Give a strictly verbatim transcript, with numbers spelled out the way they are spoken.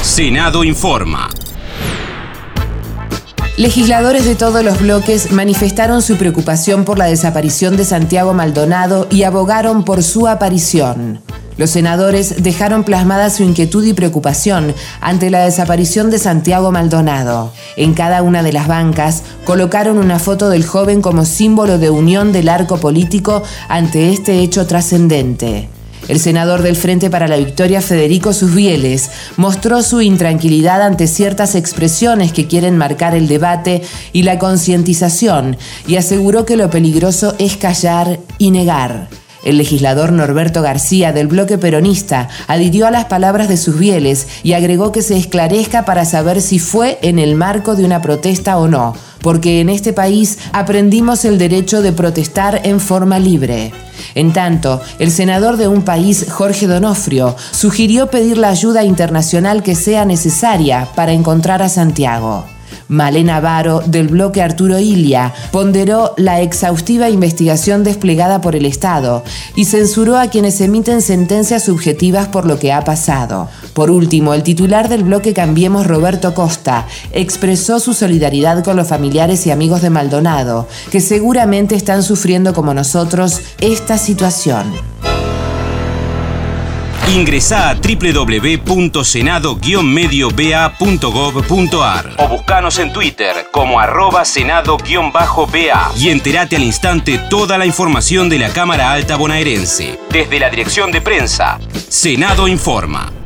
Senado informa. Legisladores de todos los bloques manifestaron su preocupación por la desaparición de Santiago Maldonado y abogaron por su aparición. Los senadores dejaron plasmada su inquietud y preocupación ante la desaparición de Santiago Maldonado. En cada una de las bancas colocaron una foto del joven como símbolo de unión del arco político ante este hecho trascendente. El senador del Frente para la Victoria, Federico Susbieles, mostró su intranquilidad ante ciertas expresiones que quieren marcar el debate y la concientización y aseguró que lo peligroso es callar y negar. El legislador Norberto García, del bloque peronista, adhirió a las palabras de Susbieles y agregó que se esclarezca para saber si fue en el marco de una protesta o no, porque en este país aprendimos el derecho de protestar en forma libre. En tanto, el senador de Un País, Jorge Donofrio, sugirió pedir la ayuda internacional que sea necesaria para encontrar a Santiago. Malena Varo, del bloque Arturo Illia, ponderó la exhaustiva investigación desplegada por el Estado y censuró a quienes emiten sentencias subjetivas por lo que ha pasado. Por último, el titular del bloque Cambiemos, Roberto Costa, expresó su solidaridad con los familiares y amigos de Maldonado, que seguramente están sufriendo como nosotros esta situación. Ingresá a doble u doble u doble u punto senado guion medio b a punto gov punto a r o buscanos en Twitter como arroba senado-b a y entérate al instante toda la información de la Cámara Alta bonaerense. Desde la dirección de prensa, Senado Informa.